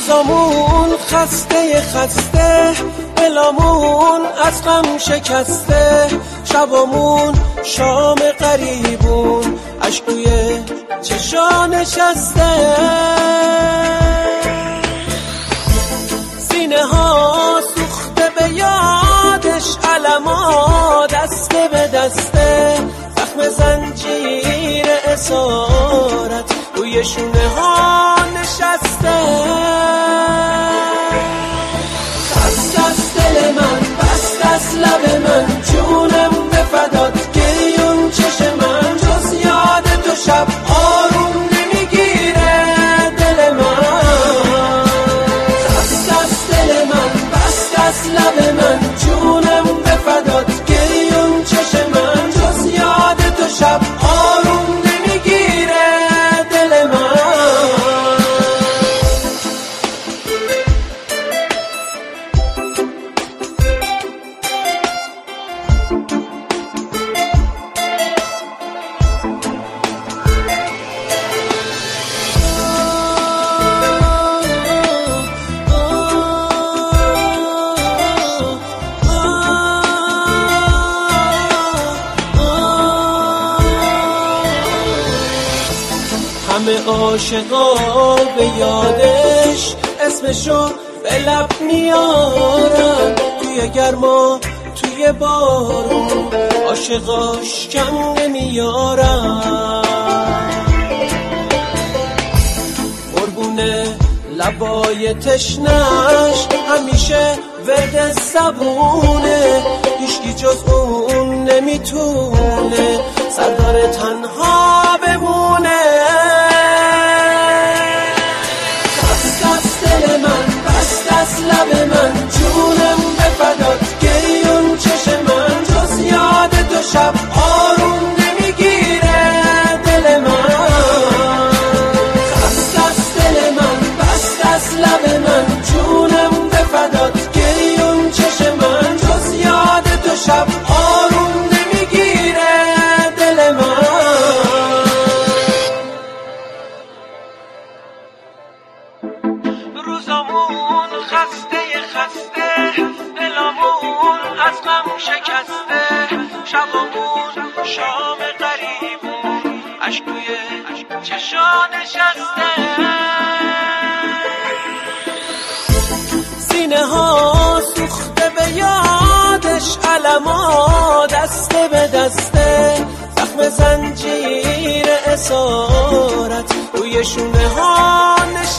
روزامون خسته خسته، دلامون از غم شکسته، شبامون شام غریبون اشک توی چشا نشسته، سینه ها سوخته به یادش علما دسته به دسته، زخم زنجیر اسارت روی شونه ها نشسته، خست از دل من بست از لب من، جونم به فدات گریون چش من، جز یاد تو شب آروم نمیگیره دل من، خست از دل من بست از لب من، جونم به فدات گریون چش من، جز یاد تو شب آروم نمیگیره دل من. همه عاشقا به یادش اسمشو به لب میارن، توی گرما توی بارون عاشقاش کم نمیارن، قربونه لبای تشنش همیشه ورد زبونه، هیچکی جز اون نمیتونه سردار تنها بمونه، از لب من جونم به فدات گریون چش من، جز یاد تو شب آروم نمیگیره دل من، خست از دل من بست از لب من، جونم به فدات گریون چش من، جز یاد تو شب آروم نمیگیره دل من. روزامون خسته خسته، دلامون از غم شکسته، شبامون شام غریبون اشک توی چشا نشسته، سینه ها سوخته به یادش علما دسته به دسته، زخم زنجیر اسارت روی شونه ها نشسته،